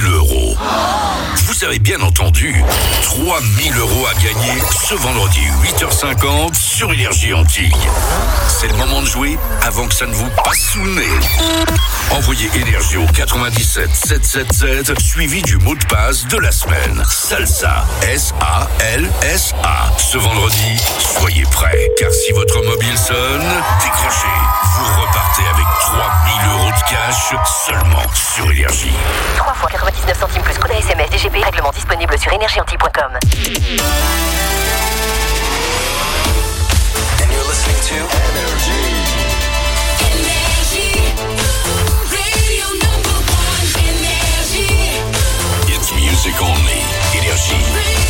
€. Vous avez bien entendu, 3 000 € à gagner ce vendredi 8h50 sur Énergie Antilles. C'est le moment de jouer avant que ça ne vous passe sous le nez. Envoyez Énergie au 97 777 suivi du mot de passe de la semaine. Salsa, S-A-L-S-A. Ce vendredi, soyez prêts, car si votre mobile sonne, décrochez. Vous repartez avec 3 000 € de cash seulement sur Énergie. 3 fois 99 centimes plus code SMS DGP. Règlement disponible sur énergieantilles.com. And you're listening to Energy. Radio number 1, Energy. It's music only. Énergie.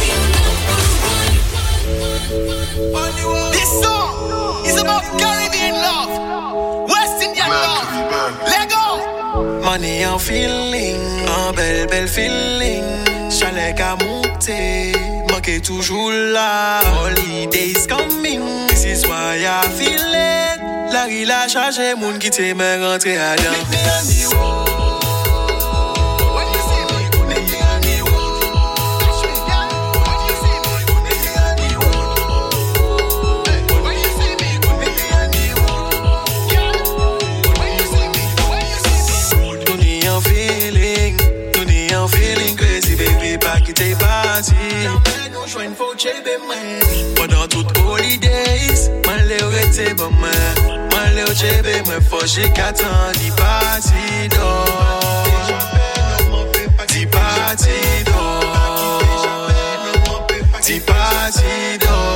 This song is about Caribbean love, West Indian love. Let go. Money and feeling, un bel feeling. Chalet qu'à monter, manquer toujours là. Holidays coming, this is why I feel it. La rue la chargé, moun qui t'aime rentrer à dedans. Meet me on the road. When you see me, meet me on the road. Touch me, girl. When you see me, meet me on the road. When you see me, meet me on the road. Girl, when you see me, Tony and feeling crazy, baby, back it a party. No join for chebe man. Pendant toutes holidays, man le rete bon man. Man le chebe man for she got on the party door. The party door. The party door.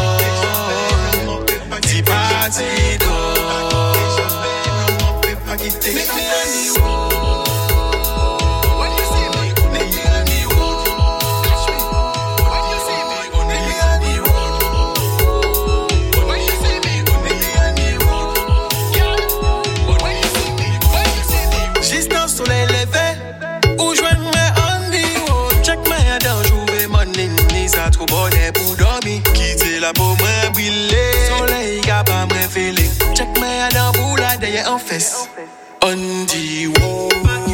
The party door. Make me on the road. When you see me, make me on the road. Touch me. When you see me, make me on the road. When you see me, make me on the road. Girl, when you see me, juste un soleil levé, où joindre on the road. Check my head down, jouer money, ni ça trop bonnet pour dormir. Quitter la peau, moi brûler. Soleil, y'a pas moi feeling. Check my head down, pour la derrière en fesse. On the road.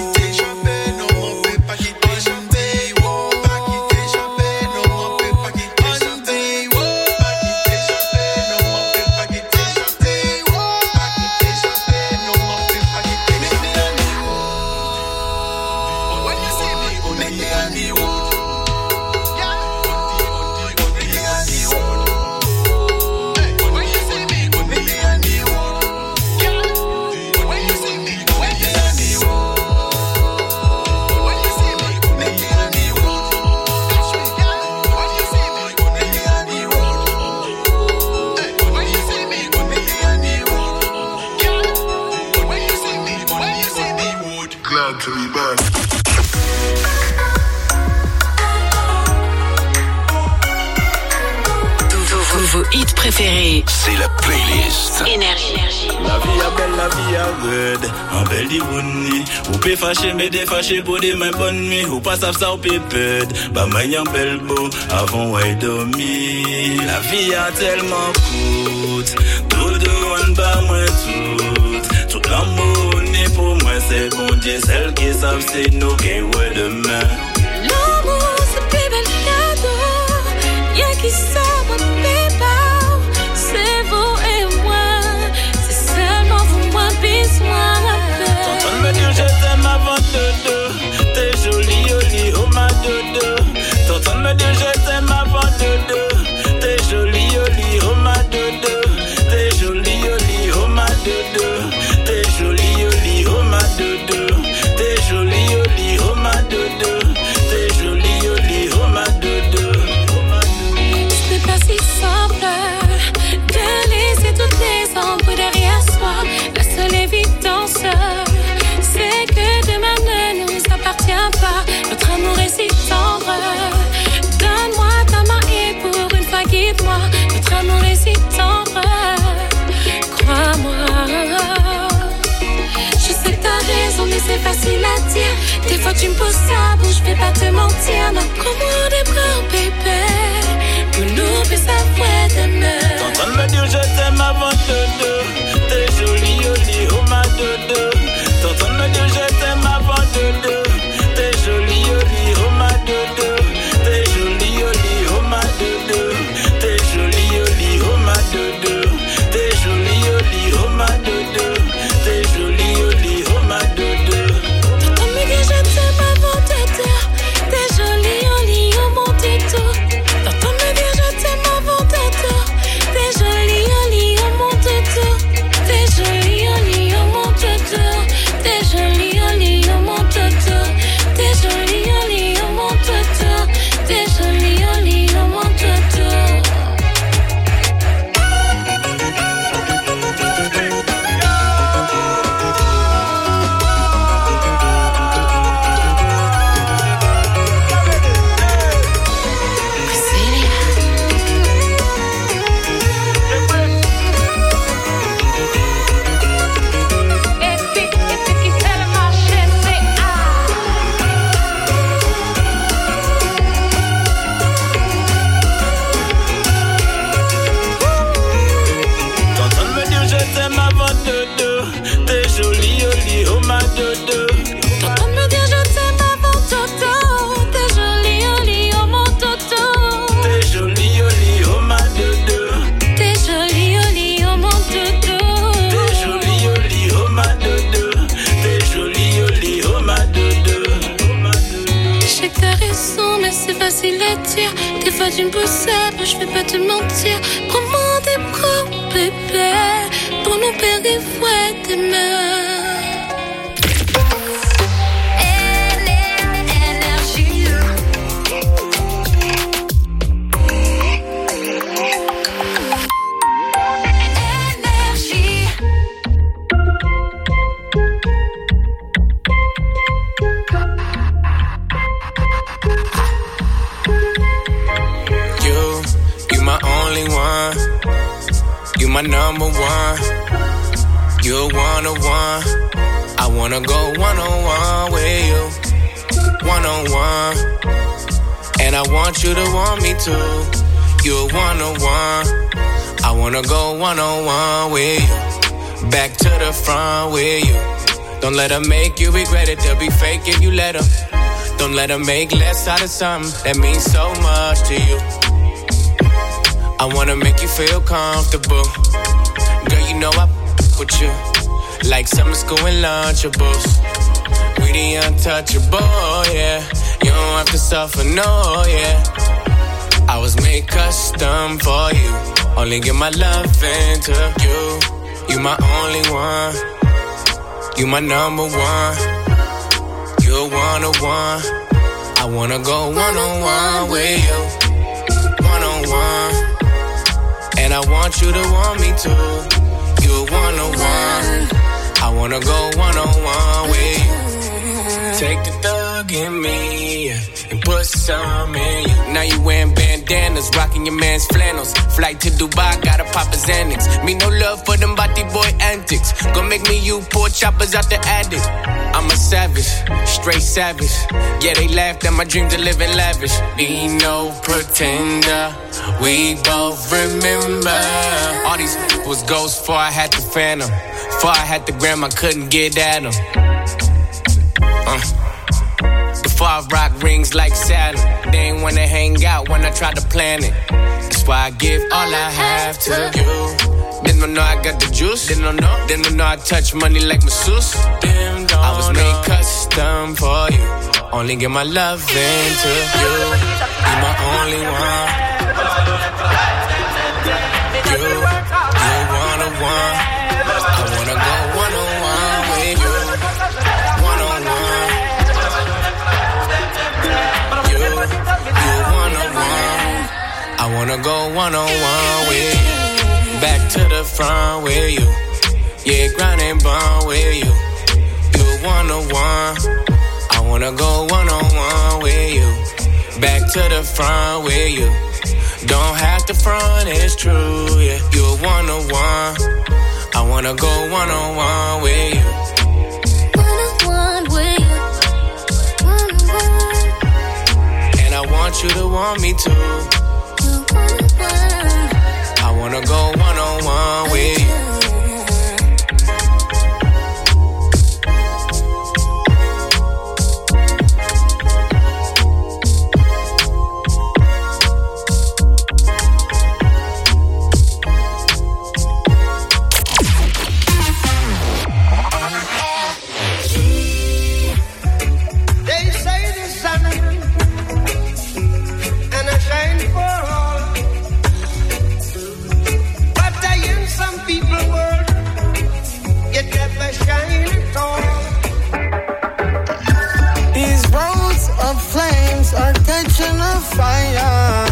To be back. Vos hits préférés. C'est la playlist. Énergie. La vie est belle, la vie est rude. En belle di bonne. Ou peut fâcher, mais défâcher pour des mains bonnes nuits. Ou pas savent ça, ou peut perdre. Bah, main belle beau, avant ouais dormir. La vie a tellement coûte. Tout de one bas, moi tout. Tout l'amour n'est pour moi, c'est bon Dieu. Celles qui savent, c'est nous qui ouais demain. L'amour, c'est plus bel cadeau. Y'a qui savent, moi, c'est vous et moi. C'est seulement vous, moi, besoin. T'entends me dire je t'aime avant dodo. T'es jolie, Oli, oh ma dodo. T'entends me dire je t'aime avant dodo. T'es jolie, Oli, oh ma dodo. T'es jolie, Oli, oh ma dodo. T'es jolie, Oli, oh ma dodo. T'es jolie, Oli, oh ma dodo. T'es jolie, Oli, oh ma dodo. C'est pas si simple de laisser toutes les ombres derrière soi. La seule évidence, c'est que demain ne nous appartient pas. Notre amour est si tendre. Donne-moi ta main et pour une fois guide-moi. Notre amour est si tendre. Crois-moi. Je sais que t'as raison, mais c'est facile à dire. Des fois tu me poses à bout, je vais pas te mentir. Non, prends-moi des bras, bébé. Pour nous, mais ça fait demain. T'entends me dire je t'aime avant dodo. T'es jolie, Oli, oh ma dodo. T'entends me dire je t'aime avant dodo. T'es jolie, facile à dire. Des fois tu me possèdes, moi je vais pas te mentir. Prends-moi des bras, bébé, pour nous perdre des fois demain. My number one, you're one-on-one. I wanna go one-on-one with you, one-on-one. And I want you to want me too. You're one-on-one. I wanna go one-on-one with you, back to the front with you. Don't let them make you regret it. They'll be fake if you let them. Don't let them make less out of something that means so much to you. I wanna make you feel comfortable. Girl, you know I with you like summer school and Lunchables. We the untouchable, yeah. You don't have to suffer, no, yeah. I was made custom for you. Only give my love into you. You my only one. You my number one. You're one-on-one. I wanna go one-on-one with you. One-on-one. And I want you to want me too. You're one-on-one. I wanna go one-on-one with you. Take the thug in me and put some in you. Now you wearing bandanas, rocking your man's flannels. Flight to Dubai, gotta pop his Xanax. Me no love for them body boy antics. Gonna make me you poor choppers out the attic. I'm a savage, straight savage. Yeah, they laughed at my dream to live in lavish. Be no pretender, we both remember. All these was ghosts before I had the phantom. Before I had the gram, I couldn't get at them. Before I rock rings like Saturn. They ain't wanna hang out when I try to plan it. That's why I give all I have to you. They don't know I got the juice. They don't know I touch money like masseuse. I was made custom for you. Only give my love into you. You my only one. You're one-on-one. I wanna go one-on-one with you. One-on-one. You're one-on-one. I wanna go one-on-one with you. Back to the front with you. Yeah, grind and bond with you. You're one-on-one. I wanna go one-on-one with you. Back to the front with you. Don't have to front, it's true, yeah. You're one-on-one. I wanna go one-on-one with you. One-on-one with you. One-on-one. And I want you to want me too. You're one-on-one. I wanna go one-on-one with you. Are catching a fire.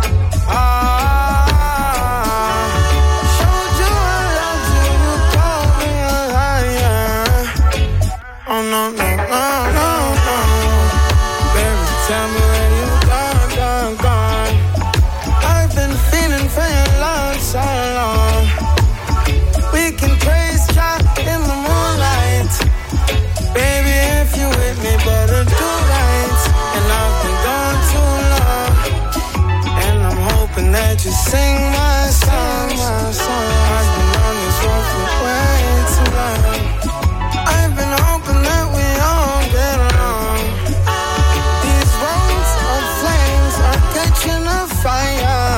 Showed you I loved you, you called me a liar. Oh no, no, no, no, no. Baby, tell me where you gone, gone. I've been feeling for your love so long. We can praise God in the moonlight. Baby, if you with me, better do right. And I've been gone too long, and I'm hoping that you sing my song. I've been on this road for way too long. I've been hoping that we all get along. These roads of flames are catching a fire.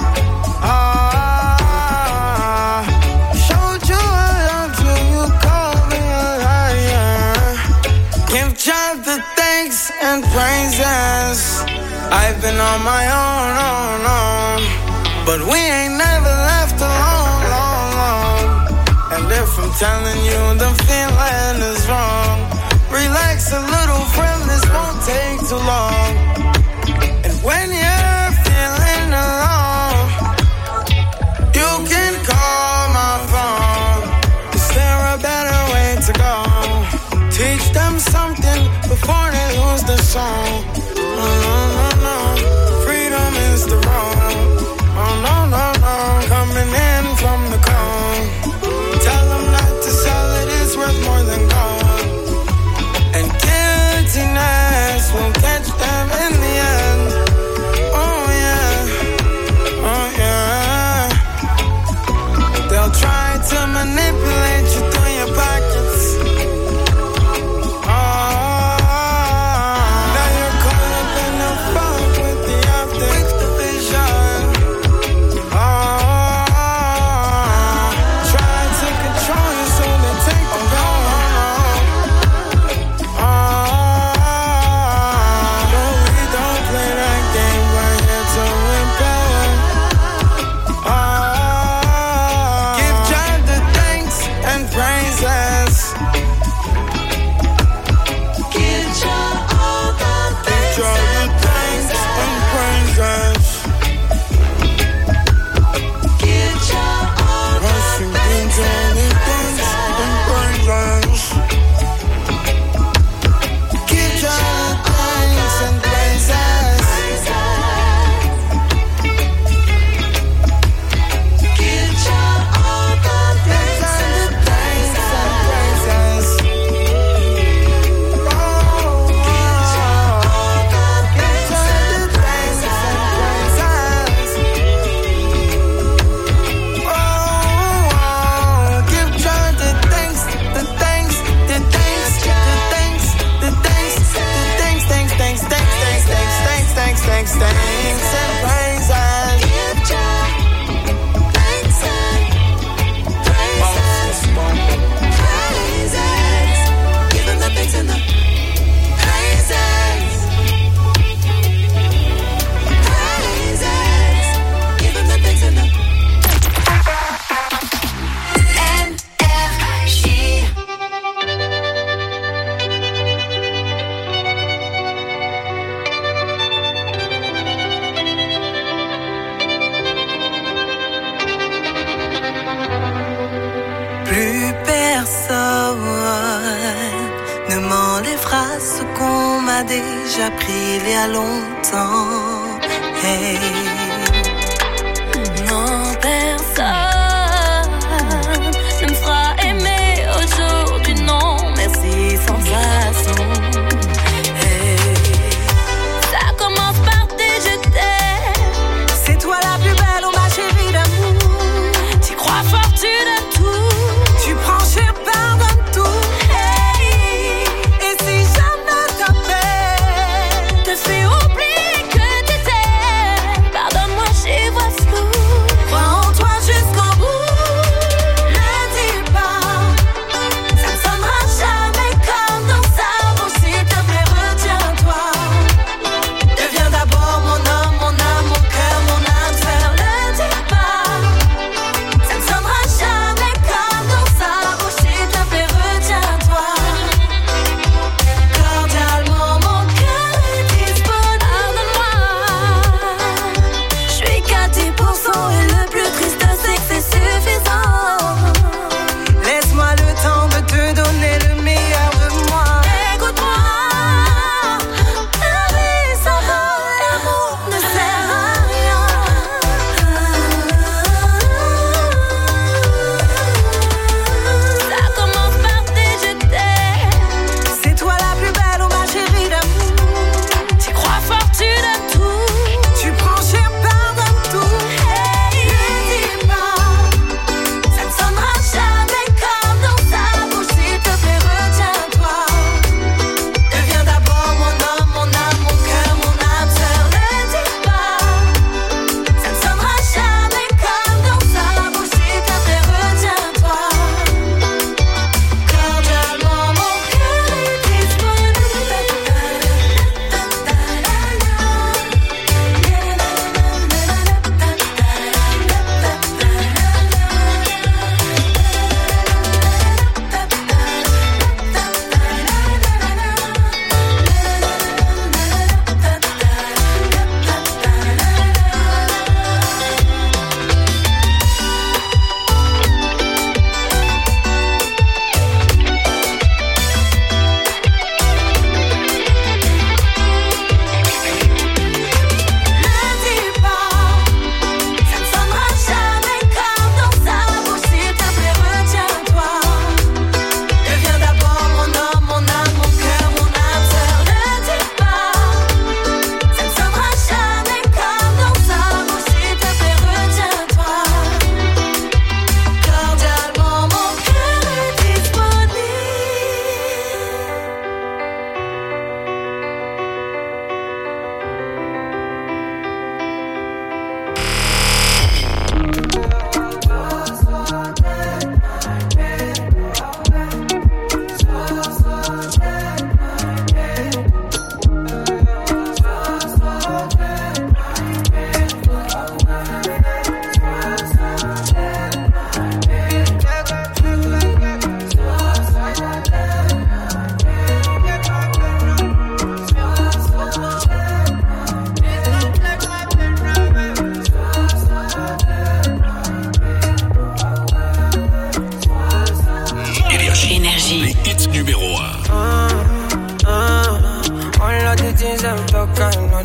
Showed you I loved you, you called me a liar. Give God the thanks and praises. I've been on my own, but we ain't never left alone. And if I'm telling you the feeling is wrong, relax a little, friend, this won't take too long. And when you're feeling alone, you can call my phone. Is there a better way to go? Teach them something before they lose the song. No, freedom is the wrong. Oh, no, coming in from the cone. Tell them not to sell it, it's worth more than gold. And guiltiness will catch them in the end. Oh yeah. They'll try to manipulate you through your pockets. Déjà pris il y a longtemps. Hey. Non, personne ne me fera aimer aujourd'hui. Non, merci, sans façon. Hey. Ça commence par des je t'aime. C'est toi la plus belle, oh ma chérie d'amour. Tu crois fort, tu donnes tout. Tu prends cher, pardonne tout. Fais oublier que t'étais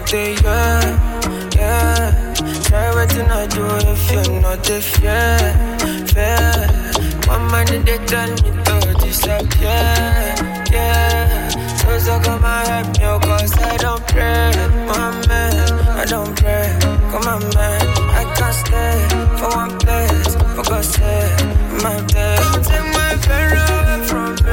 day, yeah. Try what I do if you're not if fair. One man they tell me to disappear, yeah. So come and help me, cause I don't pray, my man, I don't pray. Come on, man, I can't stay for one place, for God's sake, my day. Don't take my pain away from you.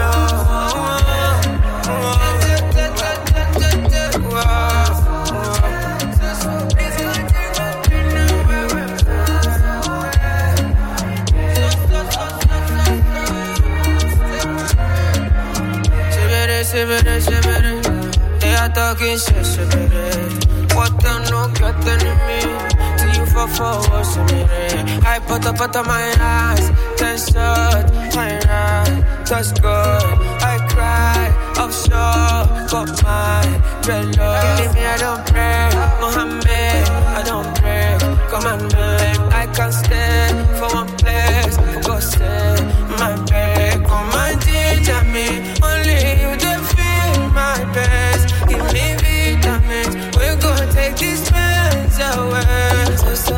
They are talking shit, what them no getting to me? To you for force, I put up my eyes, 10 shots, my right, that's good. I cry, offshore, got my dreadlock. Believe me, I don't pray, Mohammed, I don't pray. Come on, man, I can't stay for one place, for God's sake, my baby. Come and teach me, only you can feel my best. Give me vitamins, we're gonna take these pains away. So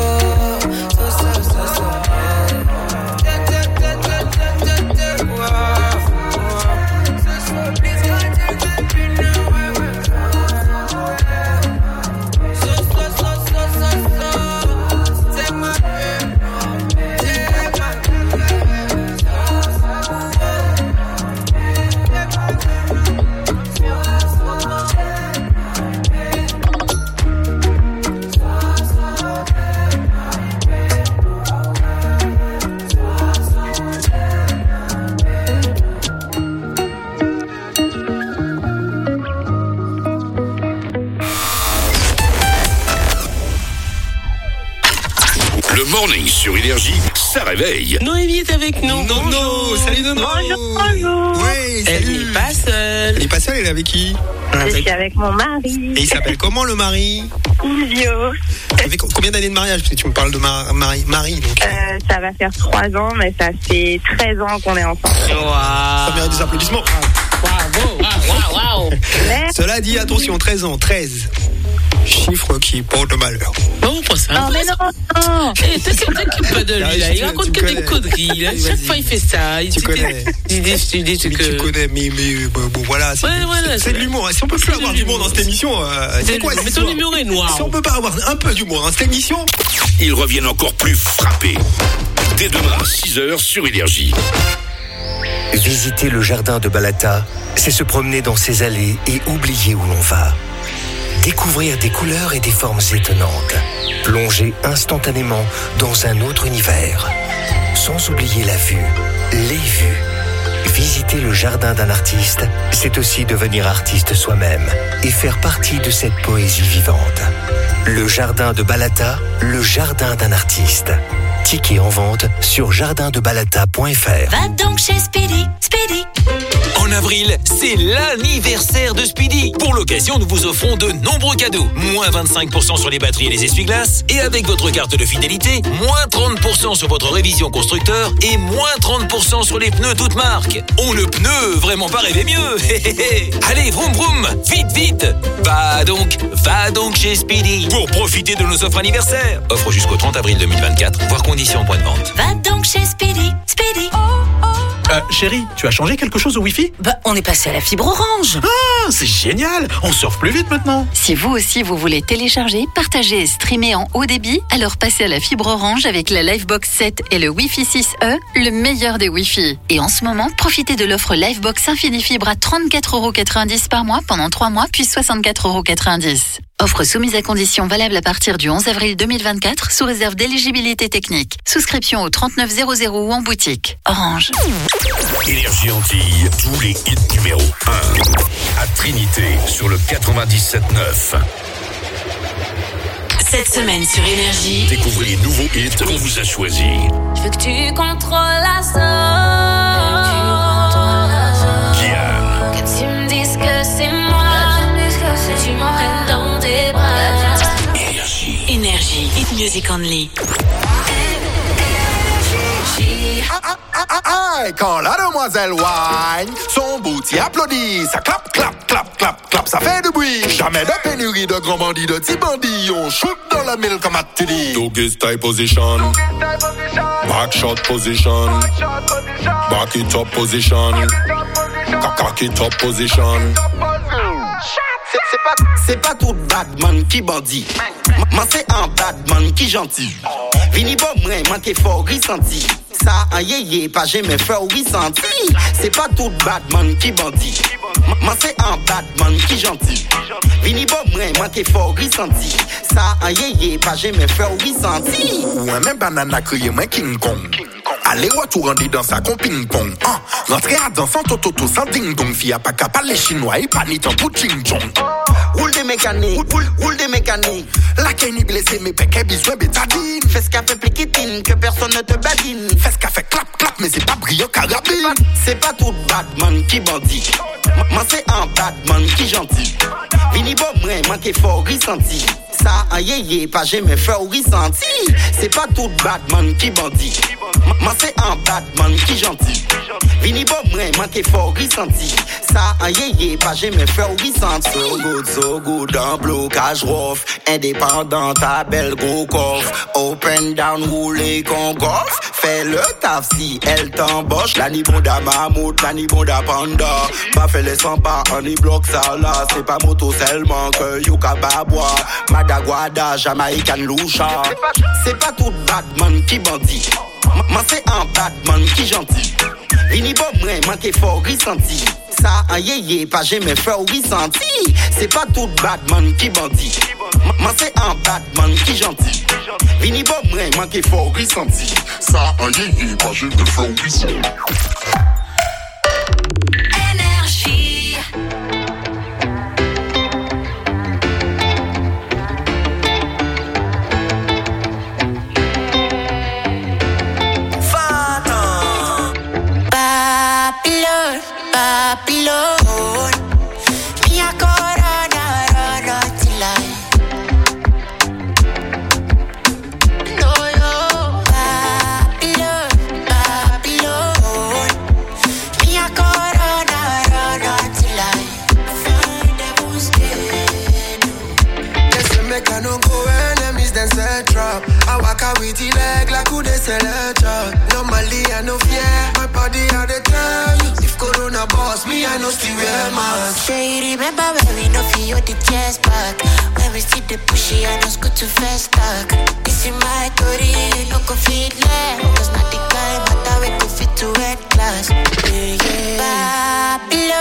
Morning sur Énergie, ça réveille. Noémie est avec nous. Nono, salut Nono. Bonjour. Oui, elle n'est pas seule. Elle n'est pas seule, elle est avec qui? Je suis avec mon mari. Et il s'appelle comment le mari? Silvio. Avec combien d'années de mariage? Parce que tu me parles de Marie. Donc... ça va faire 3 ans, mais ça fait 13 ans qu'on est ensemble. Wow. Ça mérite des applaudissements. Wow. Cela dit, attention, 13 ans, 13. Chiffre qui porte malheur. Non, pas ça. Non, mais non. T'inquiète pas de lui, là. Il raconte que des conneries, là. Chaque fois, il fait ça. Tu connais. Tu connais, mais bon, voilà. C'est de l'humour. Si on peut plus avoir d'humour dans cette émission, c'est quoi? Mais ton humour est noir. Si on peut pas avoir un peu d'humour dans cette émission, ils reviennent encore plus frappés. Dès demain, 6h sur Énergie. Visiter le jardin de Balata, c'est se promener dans ses allées et oublier où l'on va. Découvrir des couleurs et des formes étonnantes. Plonger instantanément dans un autre univers. Sans oublier la vue, les vues. Visiter le jardin d'un artiste, c'est aussi devenir artiste soi-même et faire partie de cette poésie vivante. Le jardin de Balata, le jardin d'un artiste. Tickets en vente sur jardindebalata.fr. Va donc chez Speedy. En avril, c'est l'anniversaire de Speedy. Pour l'occasion, nous vous offrons de nombreux cadeaux. Moins 25% sur les batteries et les essuie-glaces. Et avec votre carte de fidélité, moins 30% sur votre révision constructeur et moins 30% sur les pneus toutes marques. On ne pneu vraiment pas rêver mieux. Allez, vroom vroom, vite. Va donc chez Speedy pour profiter de nos offres anniversaires. Offre jusqu'au 30 avril 2024, voire conditions en point de vente. Va donc chez Speedy. Chérie, tu as changé quelque chose au Wi-Fi? On est passé à la fibre orange. Ah, c'est génial. On surfe plus vite maintenant. Si vous aussi vous voulez télécharger, partager et streamer en haut débit, alors passez à la fibre orange avec la Livebox 7 et le Wi-Fi 6E, le meilleur des Wi-Fi. Et en ce moment, profitez de l'offre Livebox Infinifibre à 34,90€ par mois pendant 3 mois, puis 64,90€. Offre soumise à conditions valable à partir du 11 avril 2024 sous réserve d'éligibilité technique. Souscription au 3900 ou en boutique. Orange. Énergie Antilles, tous les hits numéro 1. À Trinité, sur le 97.9. Cette semaine sur Énergie, découvrez les nouveaux hits qu'on vous a choisis. Je veux que tu contrôles la zone. Kian. Que tu me dises que c'est moi. Tu m'emmènes dans tes bras. Énergie, Hit Music Only. Quand la demoiselle whine, son booty applaudit, ça clap, clap, clap, clap, clap, ça fait du bruit. Jamais de pénurie de grands bandits, de petits bandits, on shoot dans la mille comme Ateli. Doggy style position, back shot position, back it up position, cock it up position. C'est pas tout badman qui bandit. Moi c'est un badman qui gentil. Vini bon moi manqué fort ressenti. Ça un yéyé pas jamais fait ou ressenti. C'est pas tout badman qui bandit. Moi c'est un badman qui gentil. Vini bon moi manqué fort ressenti. Ça un yéyé pas jamais fait ou ressenti. Ouais même banana crié moi King Kong. Allez retour rendu dans sa con ping pong. Rentrer à danser sans toto sans ding dong. Fille a pas capable les chinois et pas ni tant pour ching chong. Roule des mécaniques, roule des mécaniques. La Kenny blessée, mais péquet besoin bétadine. Fais ce qu'a fait pliquitine, que personne ne te badine. Fais ce qu'a fait clap clap, mais c'est pas brillant carabine. C'est pas tout badman qui bandit. Moi c'est un badman qui gentil. Vini bon moi manqué fort ressenti. Ça un yéyé pas jamais fait ou ressenti. C'est pas tout badman qui bandit. Moi c'est un badman qui gentil. Vini bon moi manqué fort ressenti. Ça un yéyé pas jamais fait ou ressenti. So good en blocage rough. Indépendant ta belle gros coffre. Open down rouler con golf. Fais le taf si elle t'embauche. La niveau d'amamout, la niveau d'apanda. Pas fait les 100 pas, on y bloque ça là. C'est pas moto seulement que Yuka Babwa. Madaguada, Jamaïcan Loucha. C'est pas tout badman qui bandit. Moi c'est un badman qui gentil. Vini bon moi manqué fort ressenti. Ça un yéyé pas jamais fait ou ressenti. C'est pas tout badman qui bandit. Moi c'est un badman qui gentil. Vini bon moi manqué fort ressenti. Ça un yéyé pas jamais fait ou ressenti. Énergie. Babylon, mi ancora na ti lai. No yo, Babylon, mi ancora na ti lai. Find the busqueno. Yes, make I no go enemies then set trap. I walk out with the leg like who they sell a job. Normally I no fear, my body I dey tell you. Corona boss, me I know still wear mask. Say you remember when we no feel the chest back. When we see the pushy, I know it's good to fast talk. This is my story, no go fit left. Cause not the kind matter we go fit to red class. Yeah, yeah.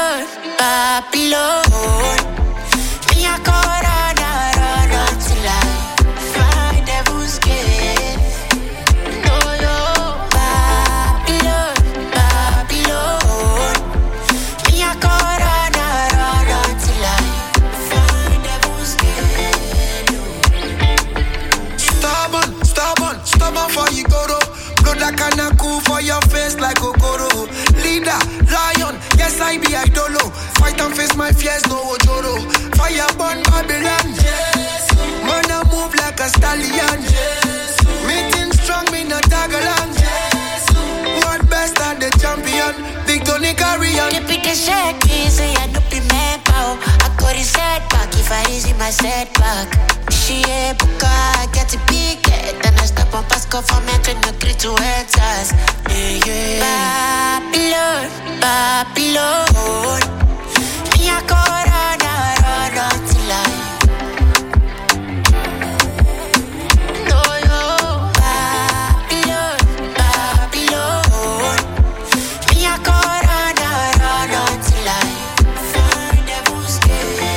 Babylon, me a corona run till I find the busquet. No, yo, Babylon. Stubborn for you go to blood that kinda cool for your face like Okoro. Leader, lion, yes I be idolo. Fight and face my fears, no ojoro. Fire burn Babylon, yes. Man I move like a stallion, yes. Meeting strong, me no tag along, yes. World best and the champion, big Tony carry on. Keep it shaky, say I no be man pow. I got his setback if I easy my setback. She ain't buka, get it big, then I stop on Pasco for me to no greet to answers. Yeah, yeah. Babylon, me a corona run till I. No, yo, Babylon, me a corona run till I. Find the busquet.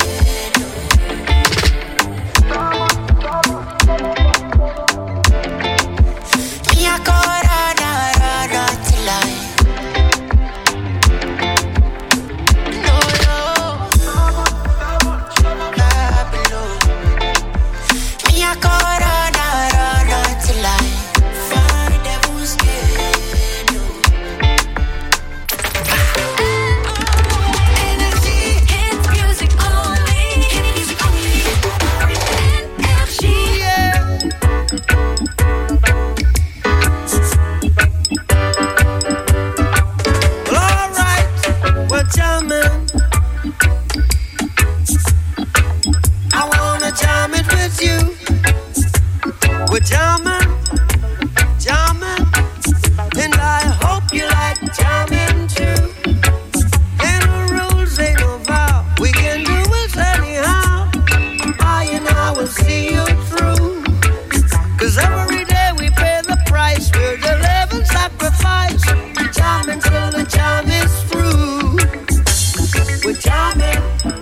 We're jamming, jamming, and I hope you like jamming too. Ain't no rules, ain't no vow. We can do it anyhow. I and I will see you through. 'Cause every day we pay the price. We're the living sacrifice. Jamming till the jam is through. We're jamming.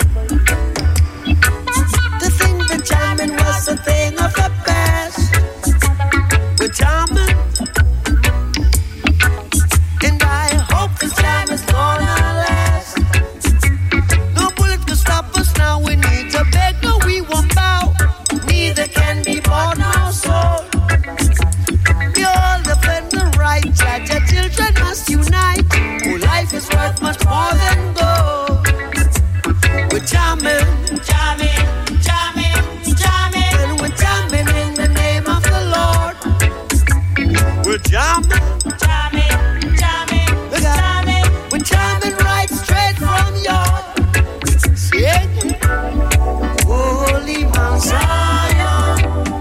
To think that jamming was a thing of the past. We're jamming. And I hope this jam is gonna last. No bullet can stop us now. We need to beg, no, we won't bow. Neither can be bought nor sold. We all defend the right. Judge, our children must unite. Oh, life is worth much more than gold. We're jamming, jamming, jamming, jamming, and we're jamming in the name of the Lord. We're jamming, jamming, jamming, jamming. We're jamming right straight from your Holy Mount Zion,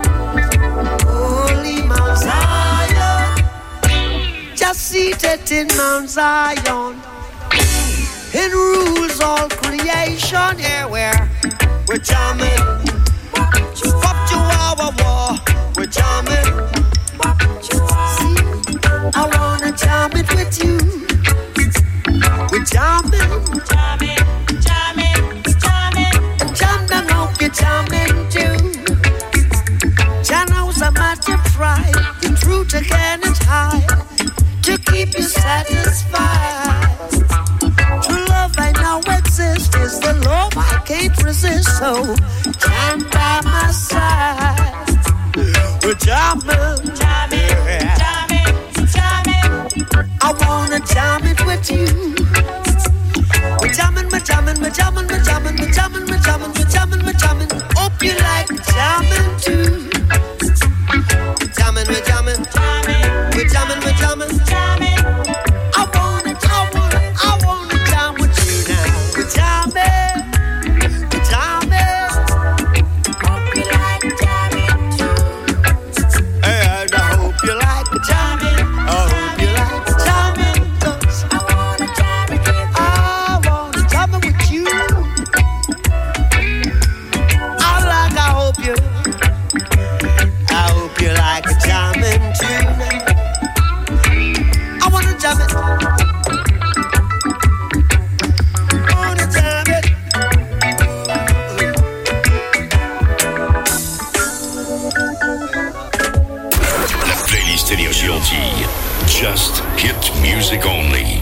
Holy Mount Zion, just seated in Mount Zion, and rules all creation. Yeah, we're jamming. Fuck you, war. We're jamming. See, I wanna jam it with you. We're jamming, jamming, jamming, jamming, and jam down, hope you're jamming too. Channels are much to try. The truth again is high to keep you satisfied. True love I know exists is the love I can't resist. So jam by my side. We're jamming, jamming, jamming, jamming. I wanna jam it with you. We're jamming, we're jamming, we're jamming, we're jamming, we're jamming, we're jamming, we're jamming, we're jamming. Hope you like jamming too. We're jamming, we're jamming, jamming, we're jamming, we're jamming, jamming. I wanna jam with you now. We're jamming, we're jamming. Hope you like jamming too. Hey, I hope you like jamming. I hope you like jamming. 'Cause I wanna jam it with you. I wanna jam it with you. I hope you like jamming too. I wanna jam it. Wanna jam it. La playlist Énergie Antilles. Just hit music only.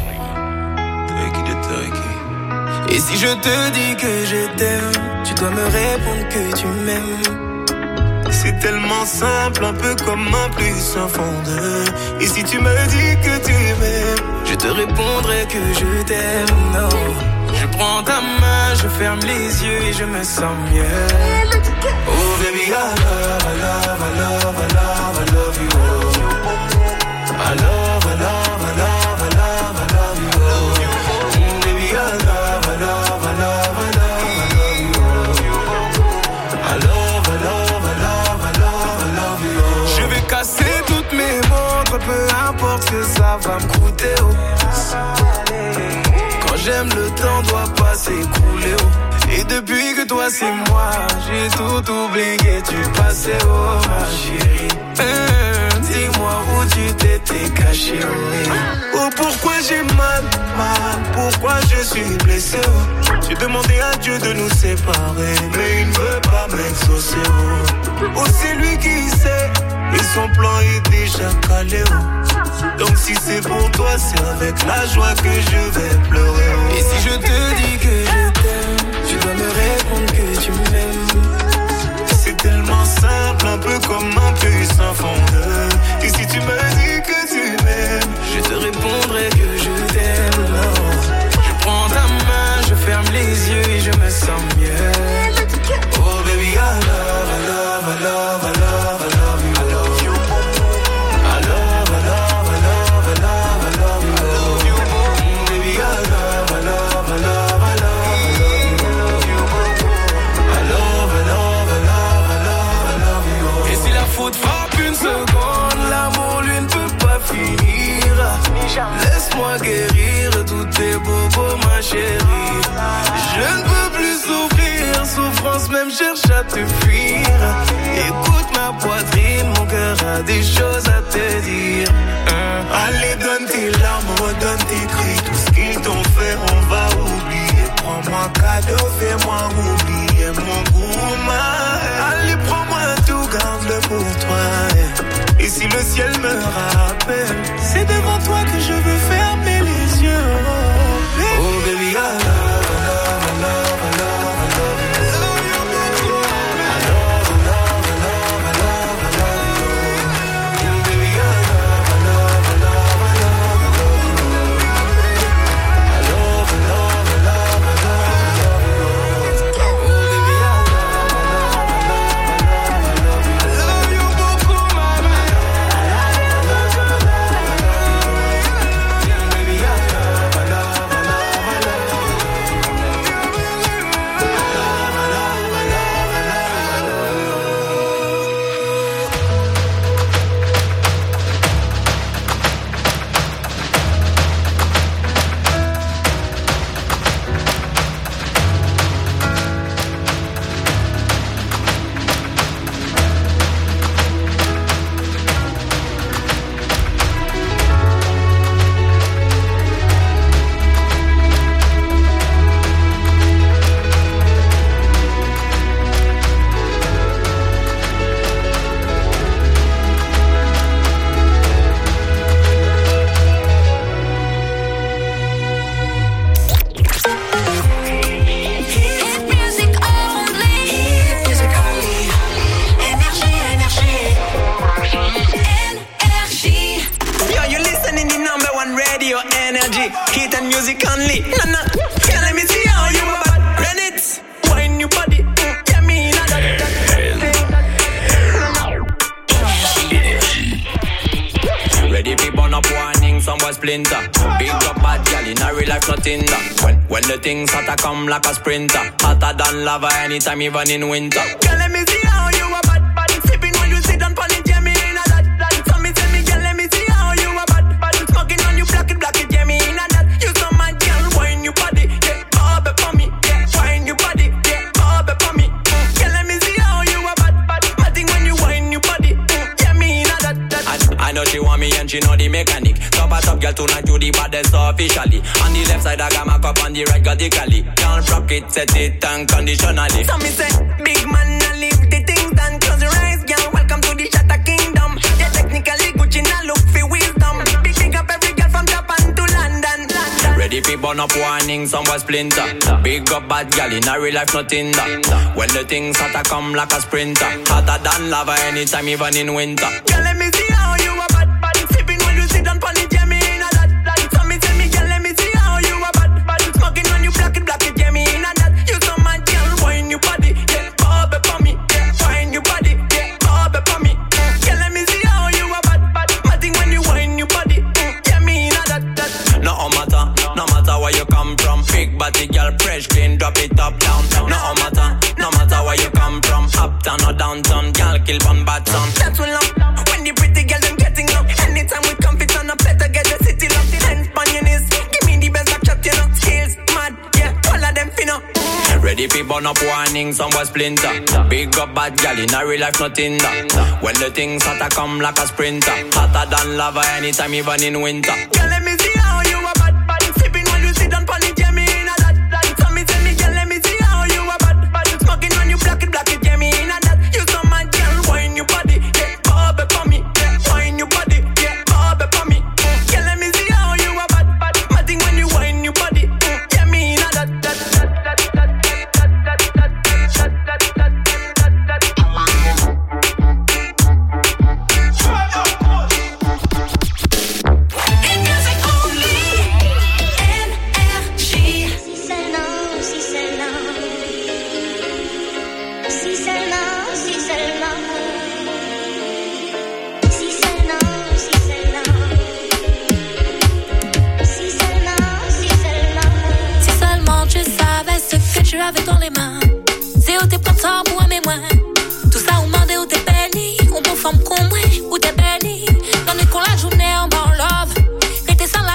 Et si je te dis que je t'aime, tu dois me répondre que tu m'aimes. C'est tellement simple, un peu comme un plus un fondeur. Et si tu me dis que tu m'aimes, je te répondrai que je t'aime. Non, je prends ta main, je ferme les yeux et je me sens mieux. Oh baby, I love you. I love you. Baby, I love you. Je vais casser toutes mes montres, peu importe ce que ça va me coûter. Quand j'aime, le temps doit pas s'écouler. Et depuis que toi c'est moi, j'ai tout oublié du passé, oh ma chérie. Dis-moi où tu t'étais caché, oh pourquoi j'ai mal, pourquoi je suis blessé, oh. J'ai demandé à Dieu de nous séparer, mais il ne veut pas m'exaucer, oh c'est lui qui sait, et son plan est déjà calé, oh. Donc si c'est pour toi, c'est avec la joie que je vais pleurer, oh. Et si je te dis que je t'aime, tu dois me répondre que tu m'aimes. C'est tellement simple, un peu comme un puce sans fondeur. Et si tu me dis que tu m'aimes, je te répondrai que je t'aime. Non, je prends ta main, je ferme les yeux et je me sens mieux. Oh baby, I love you. Laisse-moi guérir tous tes bobos, ma chérie. Je ne peux plus souffrir, souffrance même cherche à te fuir. Écoute ma poitrine, mon cœur a des choses à te dire. Allez, donne tes larmes, redonne tes cris. Tout ce qu'ils t'ont fait, on va oublier. Prends-moi cadeau, fais-moi oublier mon gourmand. Allez, prends-moi tout, garde-le pour toi. Et si le ciel me rappelle, c'est devant toi que je veux fermer les yeux. Oh baby, I love, I love, I love, I love, I love you. I love, I love, I love, I love, I love you. Baby, I love, I love, I love, I love, I love you. I love, I love, I love, I love, I love you. Oh baby, I love, I love, I love, I love, I love you. I love you beaucoup, mama. Heat and music only. Nah, nah. Yeah, let me see how you about. Run it. Wine your body. Yeah, me in that. Ready for burn up warning, some boy splinter. Big up bad gal in a real life, nothing that. When the things hotter come like a sprinter. Hotter than lava anytime, even in winter. Yeah, let me see how you about. Sipping when you sit down on it, yeah, me in that. So me tell me, girl, let me see how you about. Smoking on you, black it, yeah, me in that. You so mad, girl, wine your body, yeah, bob it for me, yeah, wine your body, yeah, bob it for me. Girl, let me see how you about. I think when you wine your body, yeah, me in that. I know she want me and she know the mechanic. Top a top girl tonight, you the baddest officially. On the left side, I got my cup, on the right, got the cali. Can't rock it, set it unconditionally. So me say, big man, I leave the things done. Close your eyes, girl, welcome to the Shatter Kingdom. Yeah, technically Gucci, now look for wisdom. Big up every girl from Japan to London. Ready for burn up warning, some boy splinter. Big up bad gal in a real life, nothing that. When the things hotter come like a sprinter. Hotter than lava anytime, even in winter. Girl, let me see how you about. Sipping when you sit down on it, yeah, me in a that. So me tell me, girl, let me see how you about. Smoking when you black it, yeah, me in a that. You so mad, girl, wine your body, yeah, bob it for me, yeah, wine your body, yeah, bob it for me. Girl, let me see how you about. I think when you wine your body, yeah, me in a that. No matter where you come from. Big body girl, fresh, clean, drop it up, down. No matter where you come from. Uptown or downtown, girl, kill one bad sound. That's what love, when the pretty girl, them getting up. Anytime we come fit on a better get the city love. Hands on your knees, give me the best back shot, you know. Skills, mad, yeah, all of them finna. Ready for burn up warning, some boy splinter. Big up bad gal in a real life, nothing that. When the things hotter come like a sprinter. Hotter than lava anytime, even in winter. Girl, let me see how you about. Sipping when you sit down on it, yeah, me in a that. So me tell me, girl, let me see how you about. Smoking when you black it, yeah, me in a that. You so mad, girl, wine your body, yeah, bob it for me, yeah, wine your body, yeah, bob it for me. Girl, let me see how you about. I think when you wine your body, yeah, me in a that. Tu avais dans les mains, c'est où t'es printemps ou un mémoire. Tout ça, on demandait où t'es béni. On peut forme qu'on mouille, où t'es béni. Dans les qu'on la journée en bas en love. Rester sans la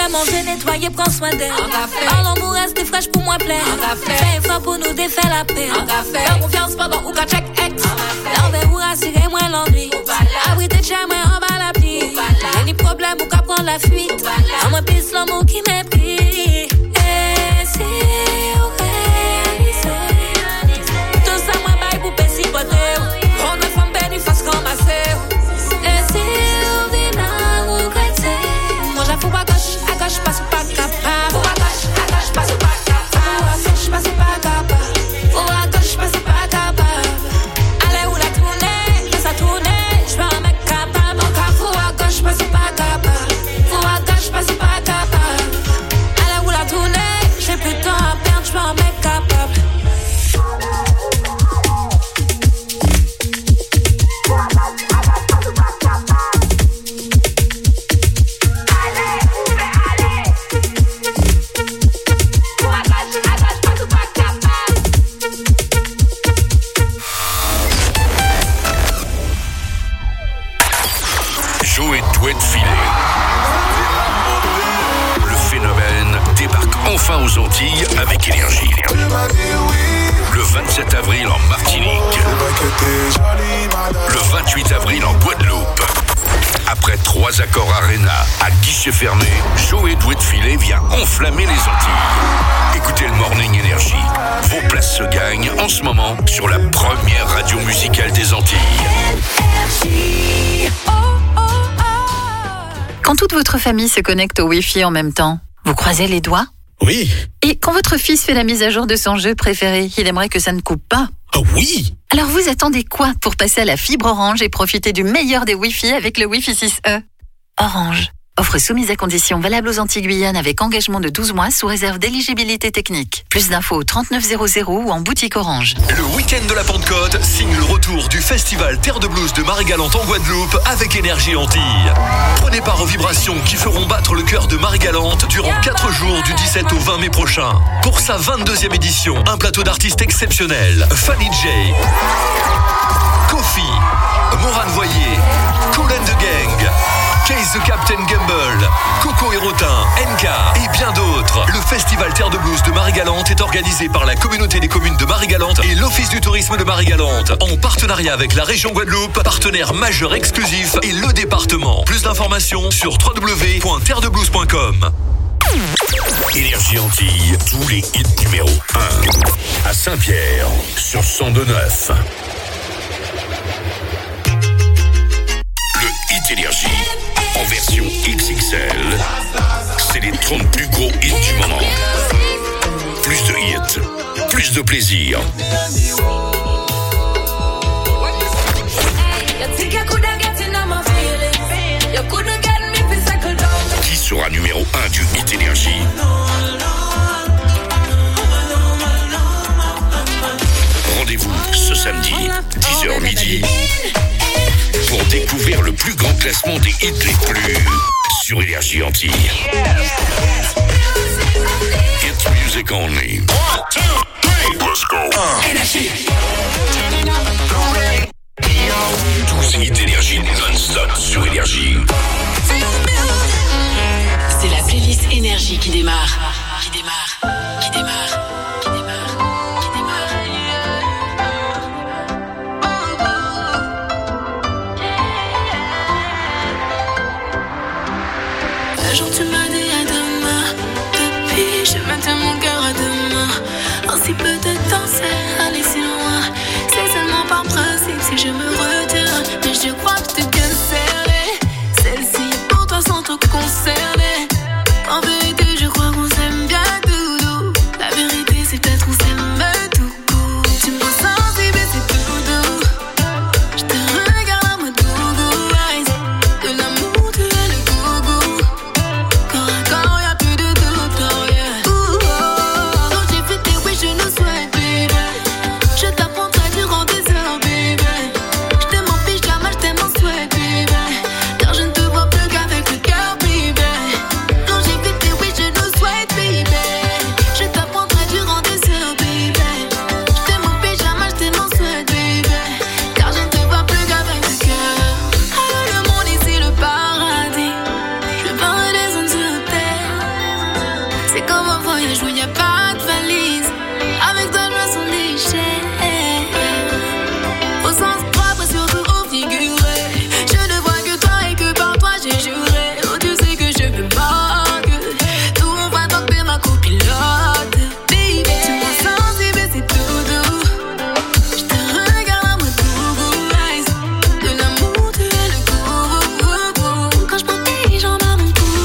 à manger, nettoyer, prends soin d'elle. Par l'amour, rester fraîche pour moi plaire. Fais effort pour nous défaire la paix. Faire confiance pendant ou quand check ex. L'envers ou rassurer moins l'ennui. Abriter de chez moi en bas la pluie. Y'a ni problème ou qu'à prendre la fuite. En moi pisse l'amour qui méprise. Et si vous réalisez tout ça, moi baille pour pécipoter. On ne femme belle, il faut se ramasser. Et si vous venez à regretter, moi j'avoue à gauche, passe pas capable. Ou à gauche, passe pas capable. Ou à gauche, passe pas capable. Ou à gauche, passe pas capable. Allez, où la tournée, laisse ça tourner. J'veux un mec capable. Ou à gauche, passe pas capable. Ou à gauche, passe pas capable. Allez, où la tournée, j'ai plus de temps à perdre. J'veux un mec capable. Joey Douet Filet. Le phénomène débarque enfin aux Antilles avec énergie. Le 27 avril en Martinique. Le 28 avril en Guadeloupe. Après 3 accords Arena à guichet fermé, Joey Douet Filet vient enflammer les Antilles. Écoutez le Morning Énergie. Vos places se gagnent en ce moment sur la première radio musicale des Antilles. Quand toute votre famille se connecte au Wi-Fi en même temps, vous croisez les doigts ? Oui. Et quand votre fils fait la mise à jour de son jeu préféré, il aimerait que ça ne coupe pas. Ah oui. Alors vous attendez quoi pour passer à la fibre Orange et profiter du meilleur des Wi-Fi avec le Wi-Fi 6E ? Orange. Offre soumise à conditions valable aux Antilles-Guyane avec engagement de 12 mois sous réserve d'éligibilité technique. Plus d'infos au 3900 ou en boutique Orange. Le week-end de la Pentecôte signe le retour du festival Terre de Blues de Marie-Galante en Guadeloupe avec Énergie Antilles. Prenez part aux vibrations qui feront battre le cœur de Marie-Galante durant 4 jours du 17 au 20 mai prochain. Pour sa 22e édition, un plateau d'artistes exceptionnels. Fanny J, Kofi, Morane Voyer, Colin de Gang, Case the Captain Gamble, Coco Hérotin, NK et bien d'autres. Le festival Terre de Blues de Marie-Galante est organisé par la communauté des communes de Marie-Galante et l'Office du tourisme de Marie-Galante en partenariat avec la région Guadeloupe, partenaire majeur exclusif et le département. Plus d'informations sur www.terredeblues.com. Énergie Antilles, tous les hits numéro 1. À Saint-Pierre, sur 102.9. Le Hit Énergie, en version XXL, c'est les 30 plus gros hits du moment. Plus de hits, plus de plaisir. Qui sera numéro 1 du Hit Énergie? Rendez-vous ce samedi, 10h midi, pour découvrir le plus grand classement des hits les plus sur Énergie Antilles. It's music only. 1, 2, 3, let's go. Énergie. 12 hits Énergie non-stop sur Énergie. C'est la playlist Énergie qui démarre. Qui démarre. Qui démarre. Un jour tu m'as dit à demain. Depuis je mettais mon cœur à demain. En si peu de temps c'est aller si loin. C'est seulement par principe si je me retiens. Mais je crois que t'es bien serré. Celle-ci pour toi sans te concerner. En vérité je crois qu'on s'aime bien doudou. La vérité c'est peut-être qu'on s'aime tout court. Tu me rends sensible et c'est tout doux. Je te regarde en mode doudou eyes. De l'amour tu es le goût. Corps à corps y'a plus de doute, oh yeah. Quand j'ai fait tes oui je nous souhaite baby. Je t'apprendrai durant des heures baby. Je t'aime en pyjama, je t'aime en sweat baby. Car je ne te vois plus qu'avec le cœur baby. Quand j'ai fait tes oui voyage où il n'y a pas de valise. Avec toi, je me sens léger. Au sens propre et surtout au figuré. Je ne vois que toi et que par toi j'ai juré. Oh, tu sais que je me manque. Tout on va tant que t'es ma copilote. Baby, tu me rends sensible et c'est tout doux. Je te regarde en mode Google Eyes. De l'amour, tu es le goût. Quand je prends tes jambes à mon cou.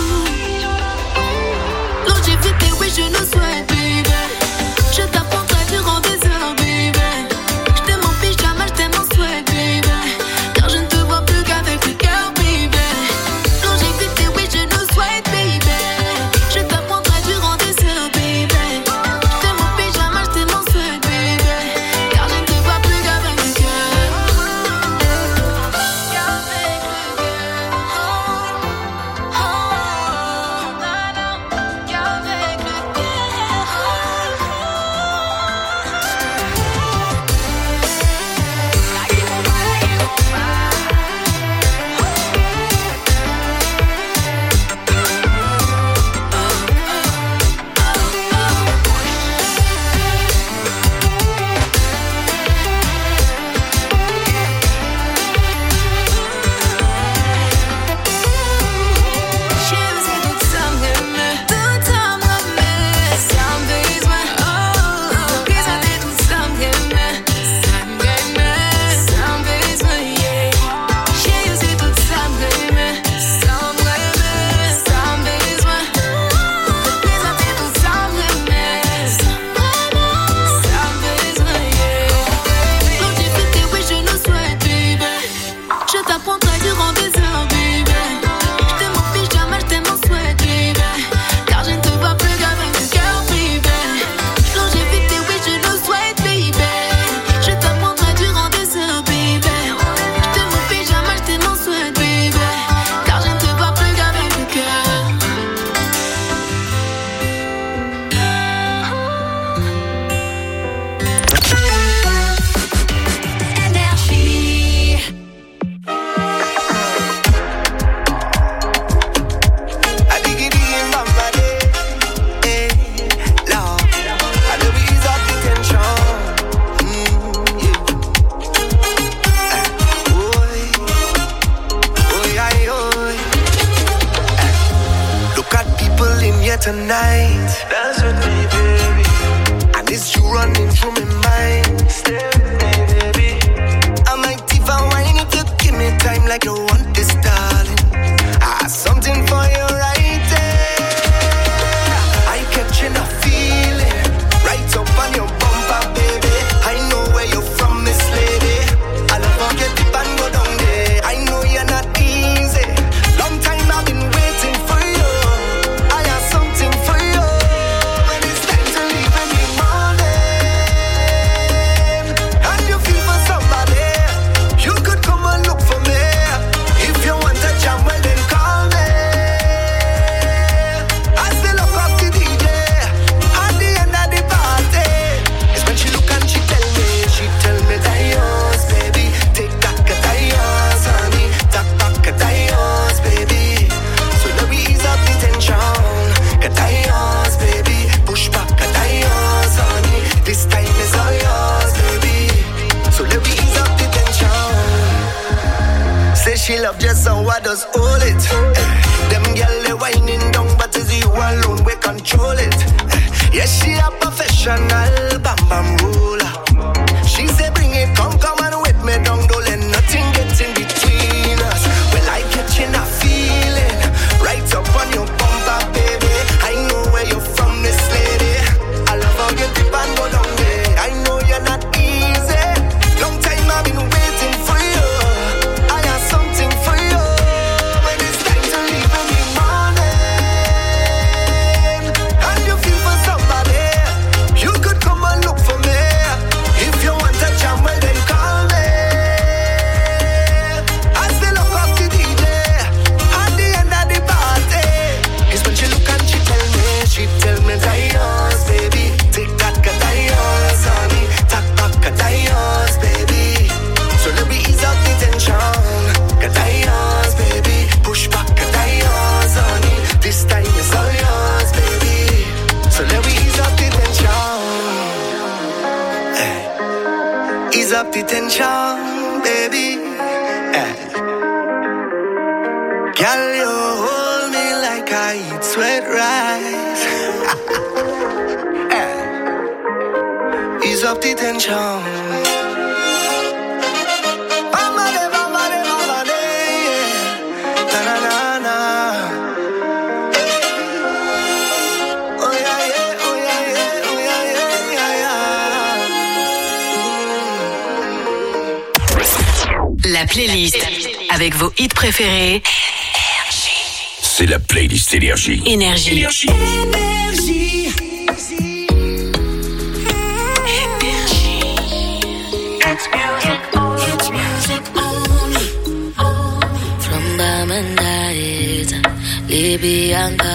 Longévité, oui, je le souhaite, baby. Je t'apprendrai durant des heures, baby. Je t'aime en pyjama, je t'aime en sweat, baby. Car je ne te vois plus qu'avec le cœur, baby. Longévité, oui, je le souhaite, baby. Je t'apprendrai durant des heures, baby. Je t'aime en pyjama, je t'aime en sweat, baby. Car je ne te vois plus qu'avec le cœur. Je t'apprendrai durant des heures, baby. Je t'aime en pyjama, je t'aime en sweat, baby. Car je ne te vois plus qu'avec le cœur, baby. Longévité, oui, je le souhaite, baby. Je t'apprendrai durant des heures, baby. Je t'aime en pyjama, je t'aime en sweat, baby. Car je ne te vois plus qu'avec le cœur. Look at people in here tonight. Dance with me, baby. And it's you running through my mind. Stay with me, baby. I might even whine if you give me time like you want this, darling. I have something for you right there. I catching a feeling right up on your bumper, baby. I know where you're from, Miss Lady. I'll forget deep and go down there. I know you're not easy. Long time I've been waiting for you. I have something for you. When it's time to leave in the morning, and you feel for somebody, you could come and look for me. If you want a jam, well then call me. I still look up the DJ at the end of the party. It's when she look and she tell me that yours, baby. Take that yours, honey. That yours, baby. So let me ease up the tension. Yours, baby. Push back, yours, honey. This time is all yours, baby. So let me ease up the tension. Say she love just how I just hold it. Them gyal they whining down, but it's you alone we control it. Yes, she a professional bam bam roller. She say bring it, come and whip me down, don't let nothing get in between us. Well, I catching a feeling right up on your bumper, baby. I know where you're from, Miss Lady. I love how you dip and go down there. I know you're not easy. Long time I've been waiting for you. I have something for you. When it's time to leave in the morning, and you feel for somebody, up the tension, baby. Girl, you hold me like I eat sweat rice. Ease up the tension. La playlist avec vos hits préférés. C'est la playlist Énergie. Énergie. Énergie. From Bamandait, Libyanka.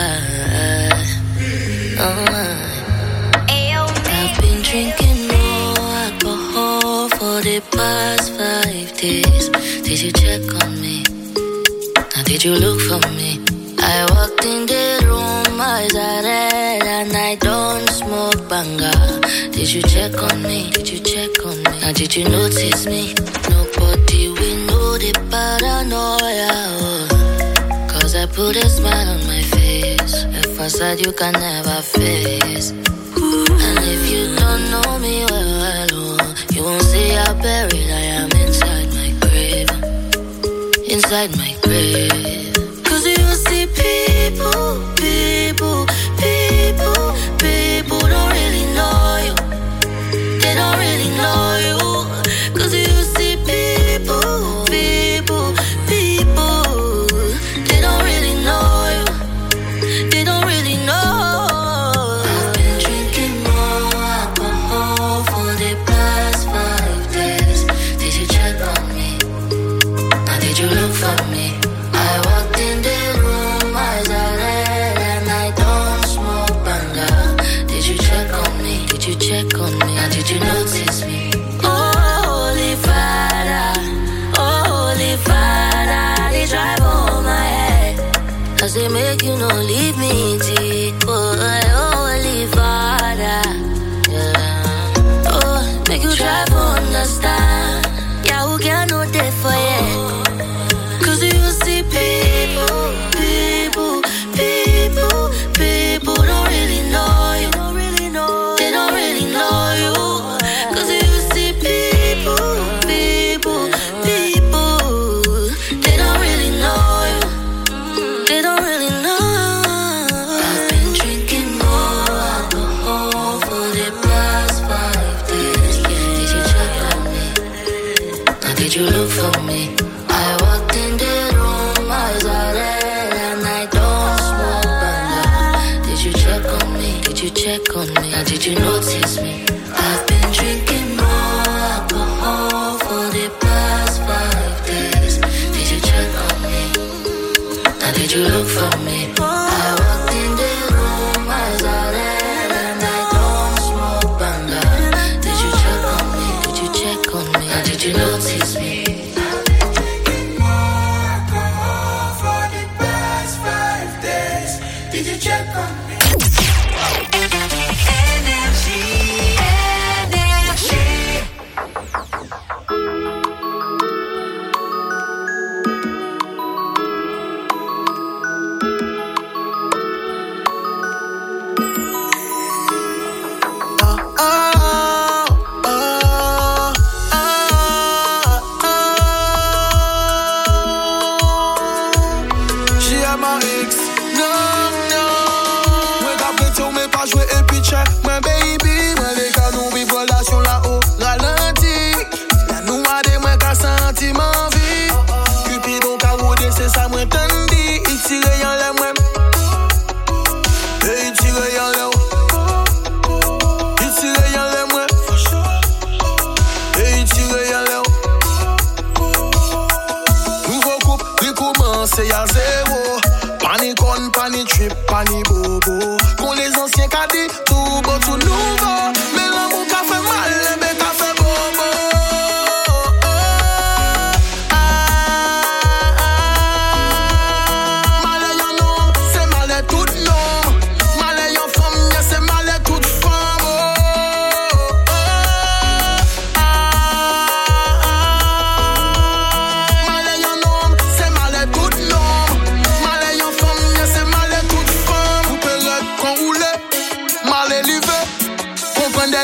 I've been drinking more alcohol for the past 5 days. Did you check on me? Now did you look for me? I walked in the room, eyes are red, and I don't smoke banga. Did you check on me? Did you check on me? Now did you notice me? Nobody will know the paranoia. Cause I put a smile on my face, a facade you can never face. And if you don't know me well, you won't see how buried I am inside my grave. Inside my grave. Cause you see people don't really know you. They don't really know you. Cause you see people they don't really know you. They don't really know. I've been drinking more alcohol for the past 5 days. Did you check on me? Now did you look for me? I walked in the room, eyes are red, and I don't smoke banga. Did you check on me? Did you check on me? Now did you notice me? Holy Father, they drive on my head. Cause they make you no leave me deep. Holy Father, yeah. Oh, make you try to understand. Yeah, who can know that for you? Cause you see people don't really know you. They don't really know you. Cause you see people they don't really know you. They don't really know. I've been drinking more alcohol for the past 5 days. Did you check on me? Now did you look for me? I walked in the room, eyes are red, and I don't smoke banga. Did you check on me? Did you check on me? Now did you notice me? I've been drinking more alcohol for the past 5 days. Did you check on me? Now did you look for me? I walked in the room, eyes are red, and I don't smoke banga. Did you check on me? Did you check on me? Now did you notice me? Did you check on me?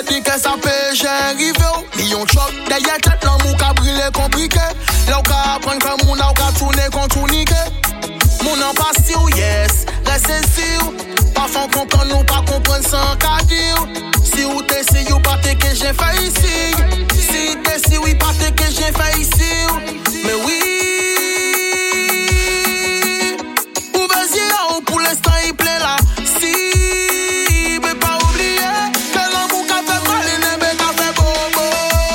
les tickets ça paye, j'ai arrivé. Million choc, derrière tête, l'amour qu'a brûlé compliqué. Là où qu'a apprendre comme on a tourné contre niqué. Mon en passe sur yes, restez sûr. Parfois comprendre nous pas comprendre sans qu'à dire. Si ou t'es si ou pas t'es que j'ai fait ici. Si t'es si oui pas t'es que j'ai fait ici. Mais oui. Ou vas-y là ou pour l'instant il plaît là. Si, mais pas oublier que l'amour qu'a fait mal et n'est pas qu'a fait bobo.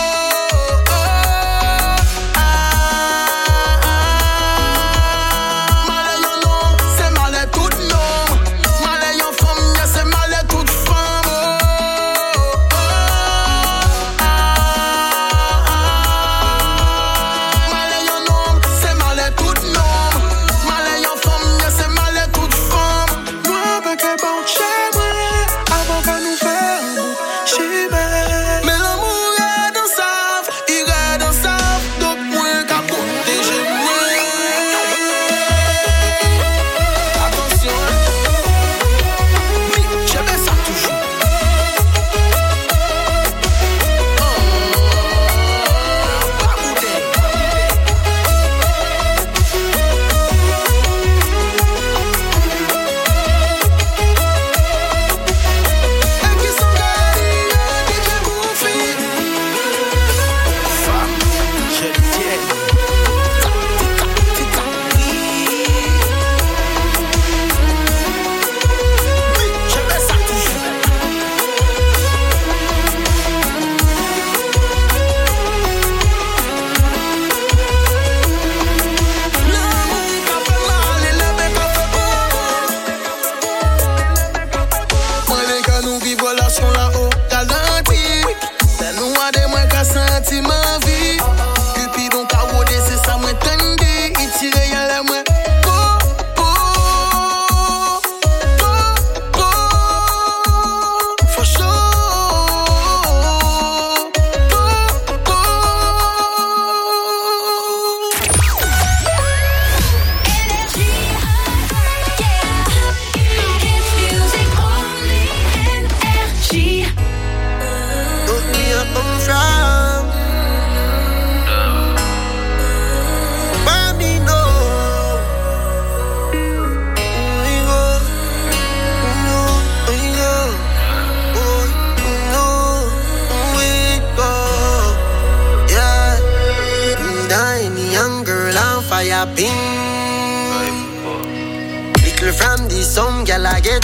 Little from the some girl I get.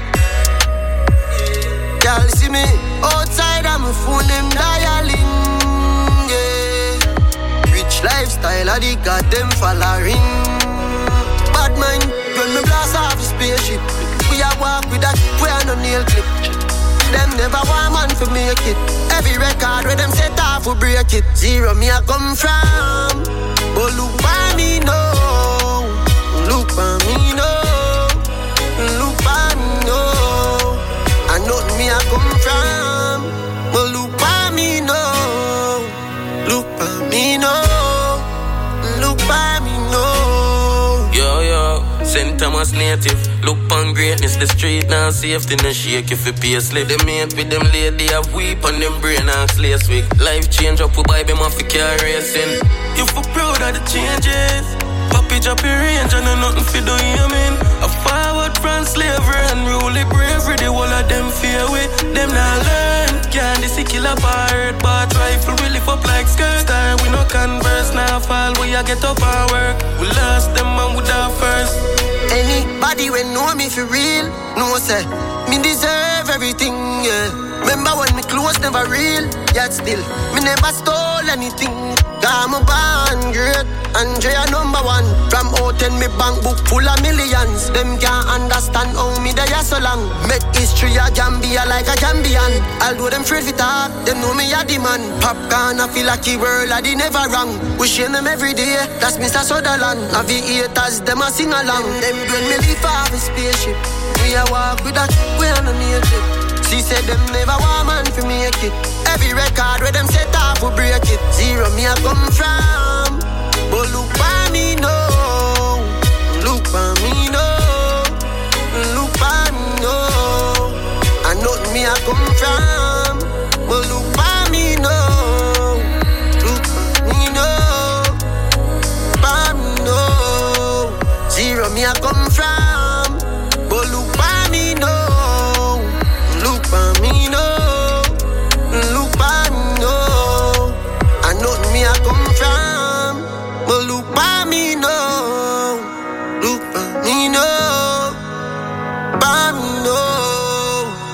Girl see me outside, I'm a phone them dialing. Yeah. Rich lifestyle, I got them following. Bad mind when me blast off the spaceship. We a walk with that, we a no nail clip. Them never want man for make it. Every record where them set off we break it. Zero me I come from, but look by me now. Look by me now. Look by me now. I know me I come from, but look by me now. Look by me now. Look by me now. Yo yo, St. Thomas native. Look on greatness, the street now safety no shake if you pay a slip. Them mate with them lady have weep on them brain and lace week. Life change up, we buy them off the car racing. You for proud of the changes. Papi drop your range and nothing for do you mean. A forward from slavery and rule it bravery. The whole of them fear we, them not learn. Candy see kill a bird, but rifle we lift up like skirt. Star we no converse, now fall we a get up and work. We lost them and we die first. Anybody when know me for real, know say me deserve everything, yeah. Remember when me close never real, yet still me never stole anything. I'm a born great, Andrea number one. From out in me bank book full of millions. Them can't understand how me they are so long. Make history a Gambia like a Gambian. Although them afraid to talk, them know me a the man. Popcorn I feel like the world I did never wrong. We share them every day, that's Mr. Sutherland. And the haters, them a sing along. Them when me leave off a spaceship, we a walk with that, we on a nail clip. She said them never want man for make it. Every record where them set off we break it. Zero me I come from, but look by me now. Look by me now. Look by me now. I know me I come from, Oh, look by me, no. Look me, no. By me, no. Zero, me, I come from.